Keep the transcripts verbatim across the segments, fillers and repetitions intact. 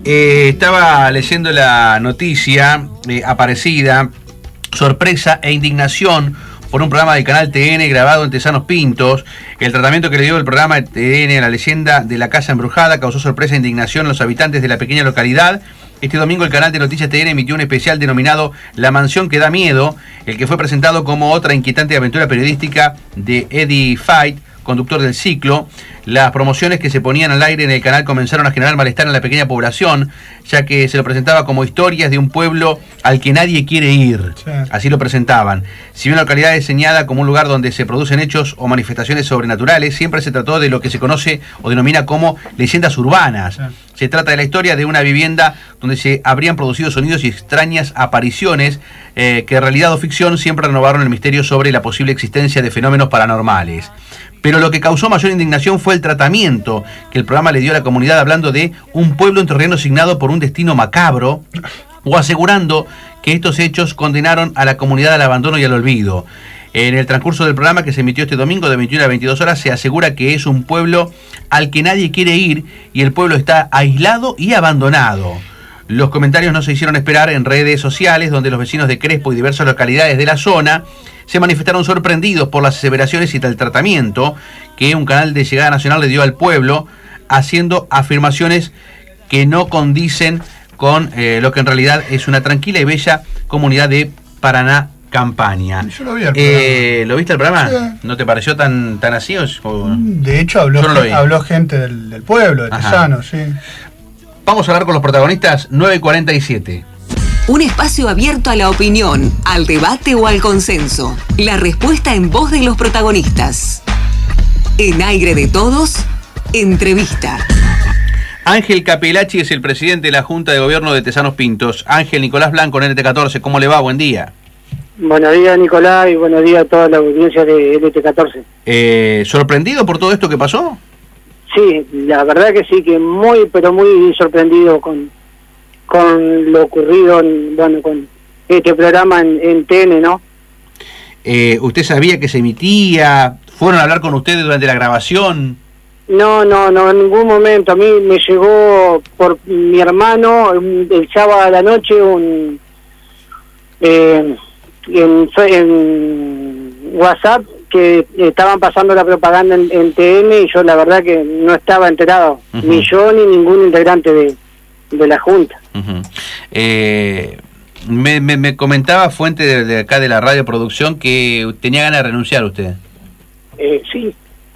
Eh, estaba leyendo la noticia eh, aparecida, sorpresa e indignación por un programa del canal T N grabado en Tesanos Pintos. El tratamiento que le dio el programa T N a la leyenda de la casa embrujada causó sorpresa e indignación a los habitantes de la pequeña localidad. Este domingo el canal de noticias T N emitió un especial denominado La mansión que da miedo, el que fue presentado como otra inquietante aventura periodística de Eddie Fight, conductor del ciclo. Las promociones que se ponían al aire en el canal comenzaron a generar malestar en la pequeña población, ya que se lo presentaba como historias de un pueblo al que nadie quiere ir. Sí. Así lo presentaban. Si bien la localidad es señalada como un lugar donde se producen hechos o manifestaciones sobrenaturales, siempre se trató de lo que se conoce o denomina como leyendas urbanas. Sí. Se trata de la historia de una vivienda donde se habrían producido sonidos y extrañas apariciones eh, que, realidad o ficción, siempre renovaron el misterio sobre la posible existencia de fenómenos paranormales. Pero lo que causó mayor indignación fue el tratamiento que el programa le dio a la comunidad, hablando de un pueblo en terreno asignado por un destino macabro, o asegurando que estos hechos condenaron a la comunidad al abandono y al olvido. En el transcurso del programa, que se emitió este domingo de veintiuna a veintidós horas, se asegura que es un pueblo al que nadie quiere ir y el pueblo está aislado y abandonado. Los comentarios no se hicieron esperar en redes sociales, donde los vecinos de Crespo y diversas localidades de la zona se manifestaron sorprendidos por las aseveraciones y el tratamiento que un canal de llegada nacional le dio al pueblo, haciendo afirmaciones que no condicen con eh, lo que en realidad es una tranquila y bella comunidad de Paraná Campaña. Yo lo vi al eh, ¿Lo viste el programa? Sí. ¿No te pareció tan, tan así? O, o... De hecho habló, no gente, habló gente del, del pueblo, de Tesanos, sí. Vamos a hablar con los protagonistas. Nueve y cuarenta y siete. Un espacio abierto a la opinión, al debate o al consenso. La respuesta en voz de los protagonistas. En aire de todos, entrevista. Ángel Capelachi es el presidente de la Junta de Gobierno de Tesanos Pintos. Ángel Nicolás Blanco, en N T catorce, ¿cómo le va? Buen día. Buenos días, Nicolás, y buenos días a toda la audiencia de N T catorce. Eh, ¿Sorprendido por todo esto que pasó? Sí, la verdad que sí, que muy, pero muy sorprendido con... con lo ocurrido en, bueno, con este programa en, en T N, ¿no? Eh, ¿Usted sabía que se emitía? ¿Fueron a hablar con ustedes durante la grabación? No, no, no, en ningún momento. A mí me llegó por mi hermano el sábado a la noche un eh, en, en WhatsApp que estaban pasando la propaganda en, en T N, y yo la verdad que no estaba enterado, uh-huh. ni yo ni ningún integrante de de la Junta. Uh-huh. eh, me, me, me comentaba fuente de, de acá de la radio producción que tenía ganas de renunciar usted. Eh, sí.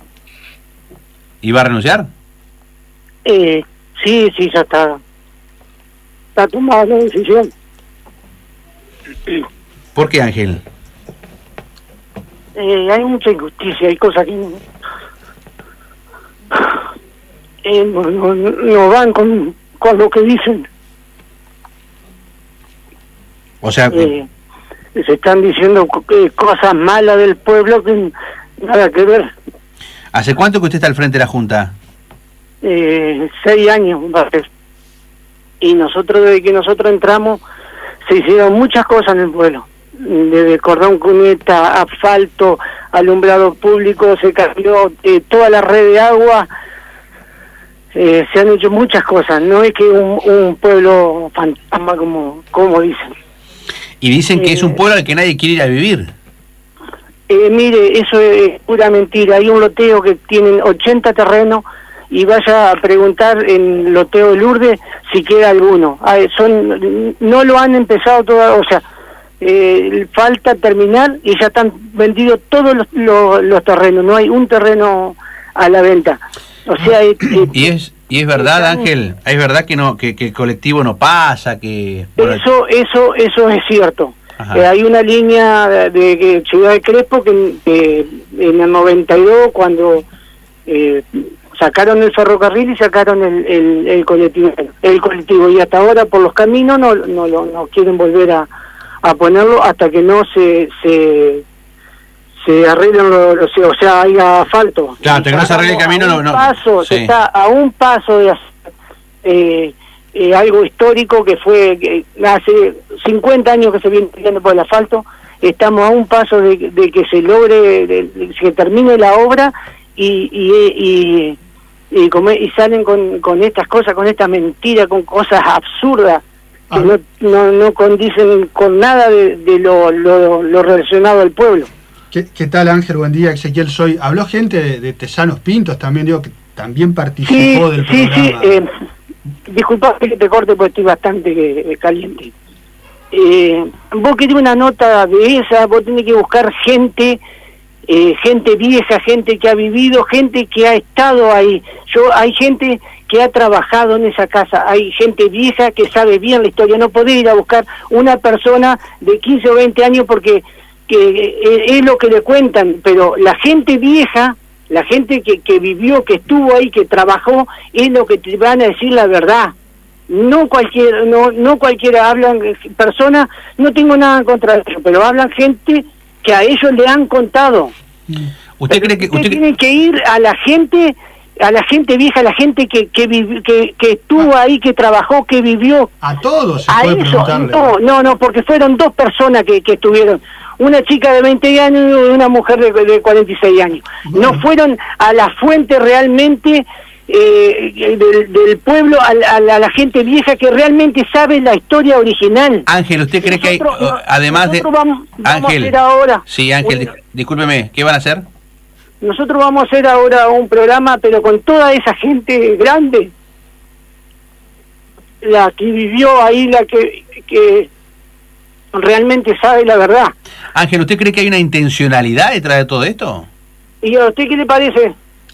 ¿Iba a renunciar? Eh, sí, sí, ya está. Está tomada la decisión. ¿Por qué, Ángel? Eh, hay mucha injusticia, hay cosas que no, eh, no, no, no van con con lo que dicen. O sea, eh, se están diciendo cosas malas del pueblo que nada que ver. ¿Hace cuánto que usted está al frente de la Junta? Eh, seis años va a ser. Y nosotros, desde que nosotros entramos, se hicieron muchas cosas en el pueblo. Desde cordón cuneta, asfalto, alumbrado público, se cambió eh, toda la red de agua. Eh, se han hecho muchas cosas, no es que un, un pueblo fantasma como, como dicen. Y dicen que eh, es un pueblo al que nadie quiere ir a vivir. Eh, mire, eso es pura mentira. Hay un loteo que tienen ochenta terrenos, y vaya a preguntar en loteo de Lourdes si queda alguno. Ah, son, no lo han empezado todo, o sea, eh, falta terminar y ya están vendidos todos los, los, los terrenos, no hay un terreno a la venta. O sea, eh, y es y es verdad, Ángel, es verdad que no que, que el colectivo no pasa, que bueno, eso eso eso es cierto. Eh, hay una línea de, de Ciudad de Crespo que, que en el noventa y dos, cuando eh, sacaron el ferrocarril y sacaron el, el, el colectivo el colectivo y hasta ahora por los caminos no no no, no quieren volver a, a ponerlo hasta que no se se se arreglen los, o sea, haya asfalto. Claro, hasta que no se arregle el camino, no, no. Paso, sí. Se está a un paso de hacer eh, eh, algo histórico que fue que hace cincuenta años que se viene peleando por el asfalto. Estamos a un paso de, de que se logre, de, de que termine la obra y, y, y, y, come, y salen con, con estas cosas, con estas mentiras, con cosas absurdas que ah. no, no, no condicen con nada de, de lo, lo, lo relacionado al pueblo. ¿Qué, ¿Qué tal, Ángel? Buen día, Ezequiel Soy. Habló gente de, de Tesanos Pintos también, digo, que también participó sí, del sí, programa. Sí, sí, eh, disculpa que te corte porque estoy bastante eh, caliente. Eh, vos querés una nota de esa, vos tenés que buscar gente, eh, gente vieja, gente que ha vivido, gente que ha estado ahí. Yo Hay gente que ha trabajado en esa casa, hay gente vieja que sabe bien la historia. No podés ir a buscar una persona de quince o veinte años porque que, eh, es lo que le cuentan, pero la gente vieja, la gente que, que vivió, que estuvo ahí, que trabajó, es lo que te van a decir la verdad. No cualquiera, no, no cualquiera hablan, personas, no tengo nada en contra de eso, pero hablan gente que a ellos le han contado. ¿Usted cree que usted, usted tiene que ir a la gente, a la gente vieja, a la gente que que, vivi, que, que estuvo ahí, que trabajó, que vivió? A todos se a puede eso, preguntarle. no, no, no, porque fueron dos personas que, que estuvieron. Una chica de veinte años y una mujer de, de cuarenta y seis años. Bueno. No fueron a la fuente realmente eh, del, del pueblo, a, a, a la gente vieja que realmente sabe la historia original. Ángel, ¿usted cree nosotros, que hay, uh, además de... Vamos, vamos Ángel, a hacer ahora... Sí, Ángel, una, discúlpeme, ¿qué van a hacer? Nosotros vamos a hacer ahora un programa, pero con toda esa gente grande, la que vivió ahí, la que... que realmente sabe la verdad. Ángel, ¿usted cree que hay una intencionalidad detrás de todo esto? ¿Y a usted qué le parece?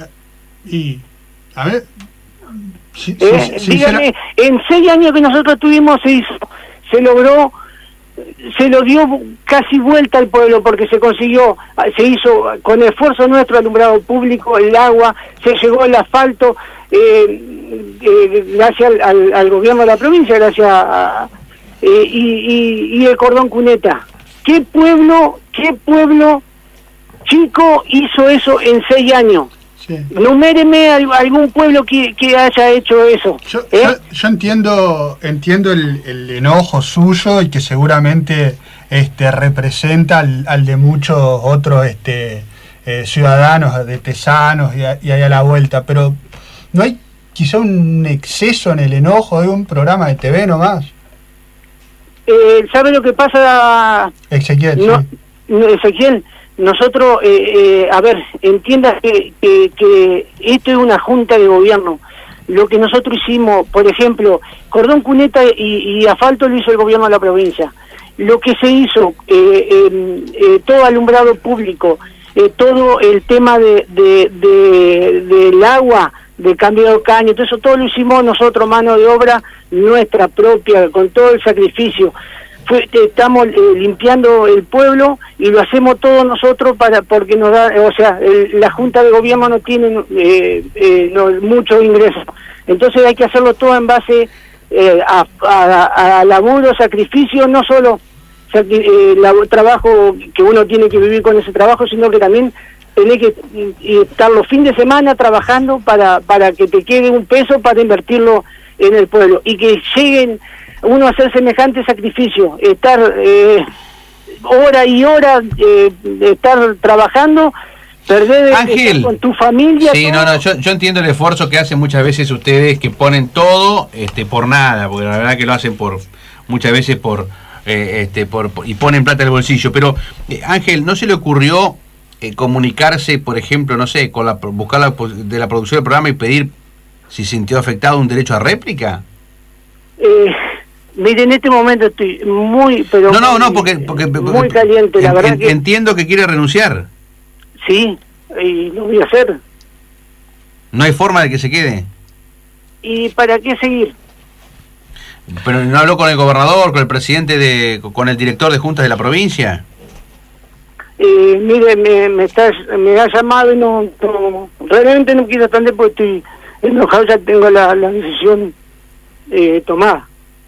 Y, a ver... Si, eh, si, dígame, si, en seis años que nosotros tuvimos se hizo, se logró, se lo dio casi vuelta al pueblo porque se consiguió, se hizo con esfuerzo nuestro alumbrado público, el agua, se llegó el asfalto, eh, eh, gracias al, al, al gobierno de la provincia, gracias a... Eh, y, y, y el cordón cuneta. ¿Qué pueblo, qué pueblo chico hizo eso en seis años? Sí. Numéreme algún pueblo que, que haya hecho eso. Yo, ¿eh? yo, yo entiendo entiendo el, el enojo suyo y que seguramente este representa al, al de muchos otros este eh, ciudadanos de Tesanos y, a, y ahí a la vuelta, pero ¿no hay quizá un exceso en el enojo de un programa de T V nomás? Eh, ¿Sabe lo que pasa? Ezequiel, no, sí. no, Ezequiel, nosotros, eh, eh, a ver, entienda que, que, que esto es una junta de gobierno. Lo que nosotros hicimos, por ejemplo, cordón cuneta y, y asfalto lo hizo el gobierno de la provincia. Lo que se hizo, eh, eh, eh, todo alumbrado público, eh, todo el tema de, de, de, del agua, de cambio de caño, todo eso, todo lo hicimos nosotros, mano de obra nuestra propia, con todo el sacrificio. Fue, estamos eh, limpiando el pueblo y lo hacemos todos nosotros para porque nos da, o sea, el, la Junta de Gobierno no tiene eh, eh, no, muchos ingresos. Entonces hay que hacerlo todo en base eh, a, a, a laburo, sacrificio, no solo eh, la, trabajo que uno tiene que vivir con ese trabajo, sino que también tenés que y estar los fines de semana trabajando para para que te quede un peso para invertirlo en el pueblo y que lleguen uno a hacer semejante sacrificio, estar eh, hora y hora, eh, estar trabajando, perder Ángel, con tu familia. Sí, todo. no, no, yo, yo entiendo el esfuerzo que hacen muchas veces ustedes, que ponen todo este por nada, porque la verdad que lo hacen por muchas veces por eh, este por, por y ponen plata en el bolsillo, pero eh, Ángel, ¿no se le ocurrió eh, comunicarse, por ejemplo, no sé, con la buscar la de la producción del programa y pedir si sintió afectado un derecho a réplica? Eh, mire, en este momento estoy muy, pero no, no, muy, no, porque, porque muy caliente, la en, verdad en, que... Entiendo que quiere renunciar. Sí, y lo voy a hacer. ¿No hay forma de que se quede? ¿Y para qué seguir? ¿Pero no habló con el gobernador, con el presidente, de con el director de juntas de la provincia? Eh, mire, me, me, está, me ha llamado y no, no realmente no quiero atender porque estoy enojado, ya tengo la, la decisión eh, tomada.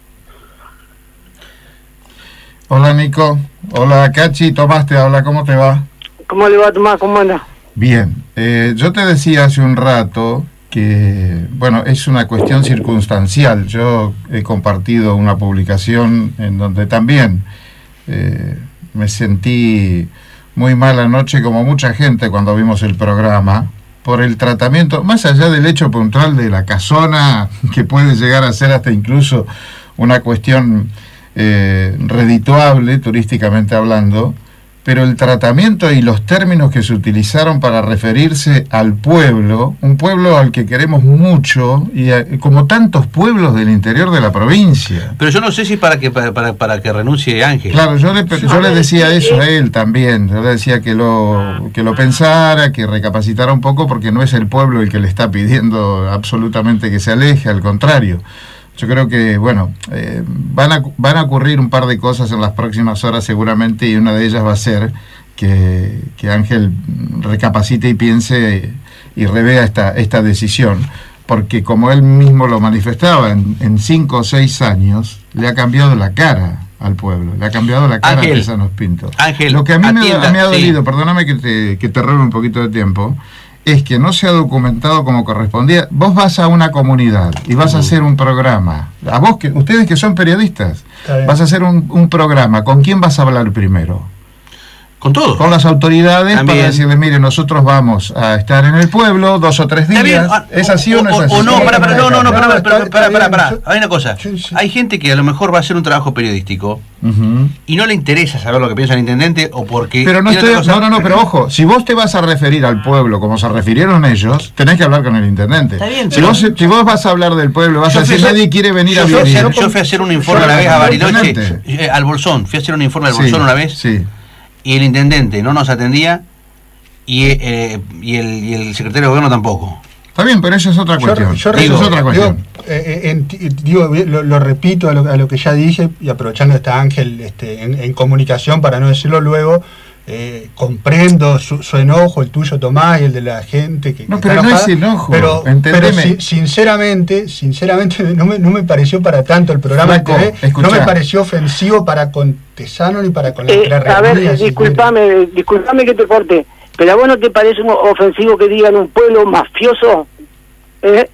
Hola Nico, hola Cachi, Tomás te habla, ¿cómo te va? ¿Cómo le va a Tomás? ¿Cómo anda? Bien, eh, yo te decía hace un rato que, bueno, es una cuestión circunstancial. Yo he compartido una publicación en donde también eh, me sentí muy mal anoche, como mucha gente cuando vimos el programa, por el tratamiento, más allá del hecho puntual de la casona, que puede llegar a ser hasta incluso una cuestión eh, redituable, turísticamente hablando, pero el tratamiento y los términos que se utilizaron para referirse al pueblo, un pueblo al que queremos mucho, y a, como tantos pueblos del interior de la provincia. Pero yo no sé si para que para, para, para que renuncie Ángel. Claro, yo le, yo le decía eso a él también, yo le decía que lo, que lo pensara, que recapacitara un poco, porque no es el pueblo el que le está pidiendo absolutamente que se aleje, al contrario. Yo creo que, bueno, eh, van, a, van a ocurrir un par de cosas en las próximas horas seguramente, y una de ellas va a ser que, que Ángel recapacite y piense y revea esta, esta decisión, porque como él mismo lo manifestaba, en, en cinco o seis años le ha cambiado la cara al pueblo, le ha cambiado la cara Ángel, a Tesanos Pinto. Ángel, lo que a mí atienda, me, me ha dolido, sí. Perdóname que te, que te robe un poquito de tiempo, es que no se ha documentado como correspondía. Vos vas a una comunidad y vas a hacer un programa. A vos, que ustedes que son periodistas, vas a hacer un, un programa. ¿Con quién vas a hablar primero? Con todos. Con las autoridades. También. Para decirles, mire, nosotros vamos a estar en el pueblo dos o tres días. Bien, ¿Es así o, o no es así? O no, para, para, no, no, no, para, para, para, para, para, para. Yo- Hay una cosa. Sí, sí. Hay gente que a lo mejor va a hacer un trabajo periodístico Ujú. y no le interesa saber lo que piensa el intendente o porque... Pero no tiene estoy, otra cosa. no, no, no, pero ojo, si vos te vas a referir al pueblo como se refirieron ellos, tenés que hablar con el intendente. Está bien, si, pero- vos, si vos vas a hablar del pueblo, vas Yo a decir, fui a- nadie quiere venir yo a fui a vivir. hacer- Yo fui a hacer un informe Yo una vez a al Bariloche, intendente. eh, al Bolsón. Fui a hacer un informe al Sí, Bolsón una vez Sí. y el intendente no nos atendía y, eh, y, el, y el secretario de gobierno tampoco. Está bien, pero eso es otra Yo, cuestión. yo Eso digo- es otra digo, cuestión. eh, eh, enti- digo, lo, lo repito a lo, a lo que ya dije, y aprovechando está Ángel este, en, en comunicación para no decirlo luego, eh, comprendo su, su enojo, el tuyo Tomás y el de la gente que, No, que pero está no enojada, es enojo, pero, entendeme. pero si- sinceramente, sinceramente no me, no me pareció para tanto el programa Flaco, de T V, escuchá. no me pareció ofensivo para con Tesano ni para con la Eh, la a ver, Reunida, si disculpame, disculpame que te corte, pero ¿a vos no te parece ofensivo que digan un pueblo mafioso? ¿Eh?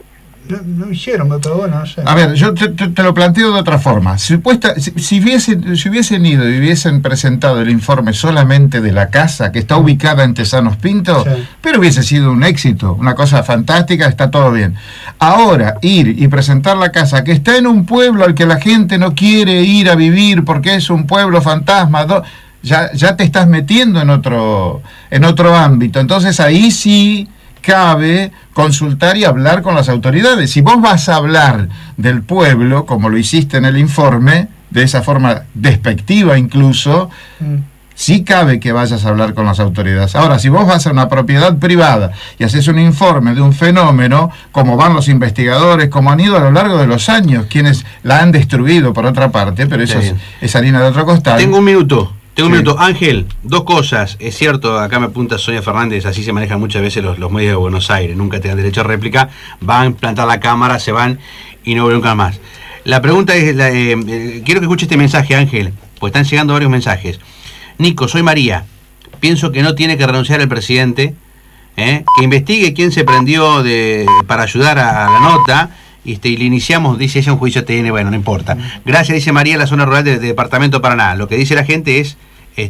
No, no hicieron, pero bueno, no sé. A ver, yo te, te- te lo planteo de otra forma. Supuesta, si, si, hubiesen, si hubiesen ido y hubiesen presentado el informe solamente de la casa que está ubicada en Tesanos Pinto, Sí. pero hubiese sido un éxito, una cosa fantástica, está todo bien. Ahora, ir y presentar la casa que está en un pueblo al que la gente no quiere ir a vivir porque es un pueblo fantasma, do- ya, ya te estás metiendo en otro, en otro ámbito. Entonces ahí sí cabe consultar y hablar con las autoridades. Si vos vas a hablar del pueblo, como lo hiciste en el informe, de esa forma despectiva incluso, Mm. sí cabe que vayas a hablar con las autoridades. Ahora, si vos vas a una propiedad privada y haces un informe de un fenómeno, como van los investigadores, como han ido a lo largo de los años, quienes la han destruido por otra parte, pero eso Está es, bien. es harina de otro costal. Tengo un minuto. Tengo un Sí. minuto. Ángel, dos cosas. Es cierto, acá me apunta Sonia Fernández, así se manejan muchas veces los, los medios de Buenos Aires. Nunca te dan derecho a réplica. Van a plantar la cámara, se van y no vuelven nunca más. La pregunta es, la, eh, eh, quiero que escuche este mensaje, Ángel, pues están llegando varios mensajes. Nico, soy María. Pienso que no tiene que renunciar el presidente, ¿eh? Que investigue quién se prendió de, para ayudar a, a la nota. Este, y le iniciamos, dice ella, un juicio T N, bueno, no importa. Gracias, dice María, en la zona rural del de Departamento Paraná. Lo que dice la gente es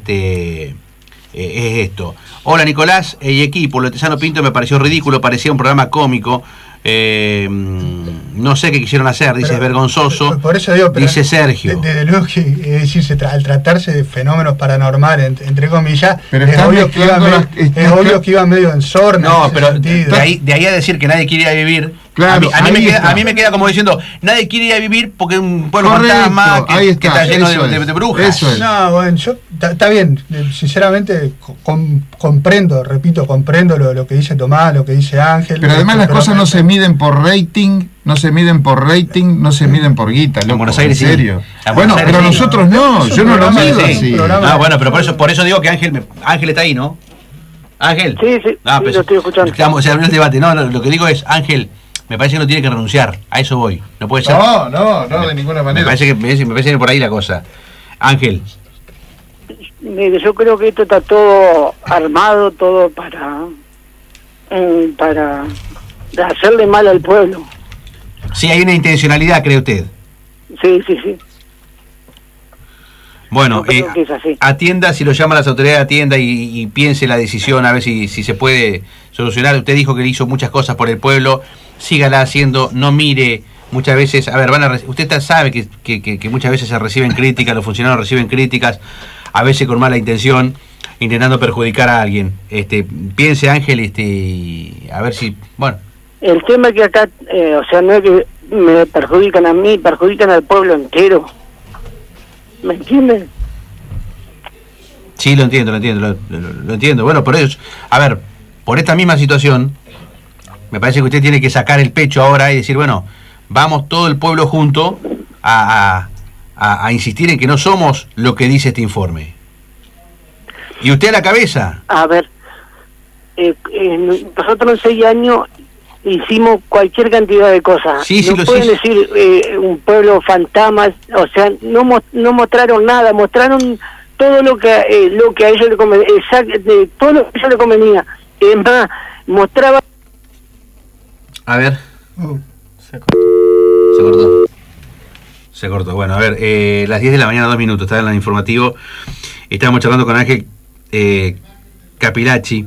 este eh, es esto. Hola Nicolás eh, y equipo, lo de Tesano Pinto me pareció ridículo, parecía un programa cómico. Eh, no sé qué quisieron hacer, dice, es Pero, vergonzoso. por- por eso digo, pero dice Sergio. de- Desde luego que, es decir, se tra- al tratarse de fenómenos paranormales, ent- entre comillas, Pero es, están obvio que, iba mezclando me- las- es están- obvio que iba medio en sorna. en No, ese pero sentido. de ahí, de ahí a decir que nadie quiere ir a vivir, Claro, a, mí, a, mí ahí me queda, está. a mí me queda como diciendo, nadie quiere ir a vivir porque es un pueblo Correcto, fantasma que, ahí que está, está lleno de, eso de- es, de brujas. eso es. No, bueno, yo, está bien, eh, sinceramente co- com- comprendo, repito, comprendo lo, lo que dice Tomás, lo que dice Ángel. Pero además este, las pero cosas me- no se miden por rating, no se miden por rating, no se miden por guita, loco, Buenos Aires en sí. serio. En Bueno, Buenos Aires pero sí. nosotros no, Es un yo no lo programa, mido sí, así. un programa. Ah, bueno, pero por eso, por eso digo que Ángel, me- Ángel está ahí, ¿no? Ángel. Sí, sí, Ah, sí, pero lo estoy escuchando. Estamos, se abrió el debate. No, lo, lo que digo es, Ángel, me parece que no tiene que renunciar. A eso voy. No puede ser. No, no, no, de ninguna me manera. parece que me, me parece que por ahí la cosa. Ángel. Mire, yo creo que esto está todo armado, todo para eh, para hacerle mal al pueblo. Sí, hay una intencionalidad, cree usted. Sí, sí, sí. Bueno, no eh, que es así. atienda, si lo llama las autoridades, atienda y, y piense la decisión a ver si, si se puede solucionar. Usted dijo que hizo muchas cosas por el pueblo, sígala haciendo, no mire muchas veces, a ver, van a usted sabe que, que, que, que muchas veces se reciben críticas, los funcionarios reciben críticas, a veces con mala intención, intentando perjudicar a alguien. Este, piense, Ángel, este, y a ver si, bueno. El tema es que acá, eh, o sea, no es que me perjudican a mí, perjudican al pueblo entero. ¿Me entienden? Sí, lo entiendo, lo entiendo, lo, lo, lo entiendo. Bueno, por eso, a ver, por esta misma situación, me parece que usted tiene que sacar el pecho ahora y decir, bueno, vamos todo el pueblo junto a, a, a insistir en que no somos lo que dice este informe. ¿Y usted a la cabeza? A ver, eh, eh, nosotros en seis años hicimos cualquier cantidad de cosas. Sí, sí, no lo pueden sí. decir eh, un pueblo fantasma, o sea, no mo no mostraron nada, mostraron todo lo que eh, lo que a ellos le convenía, de todo lo que a ellos le convenía. Es más, mostraba... A ver. Uh, se cortó. Se cortó. Se cortó. Bueno, a ver, eh, las diez de la mañana, dos minutos, está en el informativo. Estábamos charlando con Ángel eh, Capilacci,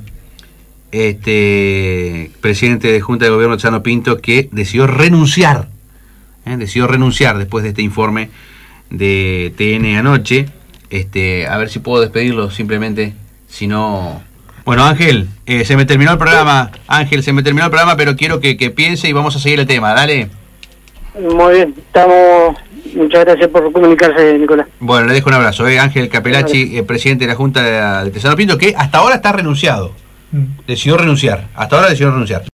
este presidente de Junta de Gobierno de Chano Pinto, que decidió renunciar, ¿eh? decidió renunciar después de este informe de T N anoche. Este, a ver si puedo despedirlo simplemente, si no... Bueno, Ángel, eh, se me terminó el programa, Ángel, se me terminó el programa, pero quiero que, que piense y vamos a seguir el tema, dale. Muy bien, estamos... Muchas gracias por comunicarse, Nicolás. Bueno, le dejo un abrazo, ¿eh? Ángel Capilacci, eh, presidente de la Junta de, de Chano Pinto, que hasta ahora está renunciado. Mm. Decidió renunciar, hasta ahora decidió renunciar.